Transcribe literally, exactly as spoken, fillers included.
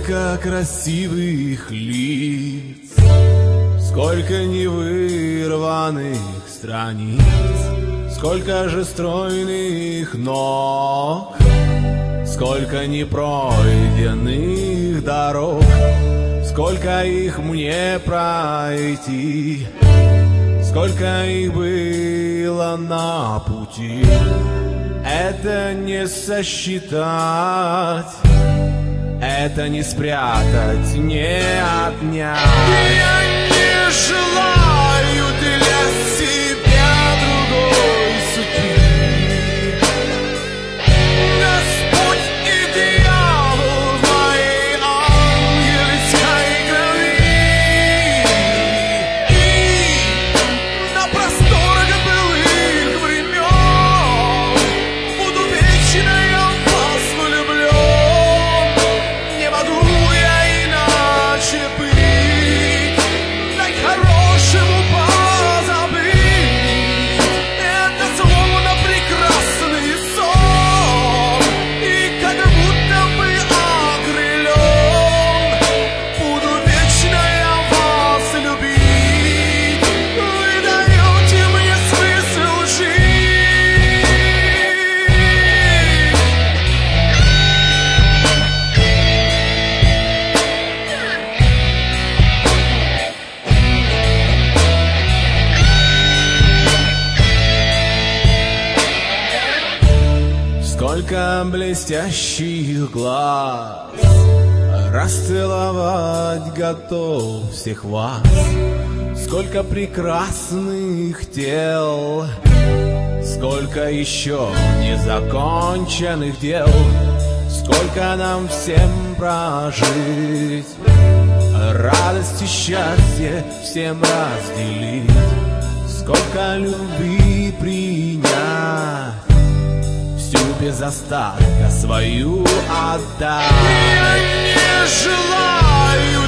Сколько красивых лиц, сколько невырванных страниц, сколько же стройных ног, сколько непройденных дорог, сколько их мне пройти, сколько их было на пути. Это не сосчитать, это не спрятать, не отнять. Я не желаю для себя другой судьбы. Господь и дьявол в моей ангельской крови. И на просторах былых времен буду вечно я в вас влюблен. Не могу я иначе быть, дай хорошему позабыть. Это словно прекрасный сон, и как будто бы окрылен. Буду вечно я вас любить, вы даете мне смысл жить. Сколько блестящих глаз, расцеловать готов всех вас. Сколько прекрасных тел, сколько еще незаконченных дел, сколько нам всем прожить, радость и счастье всем разделить, сколько любви принять, всю без остатка свою отдать. Я не желаю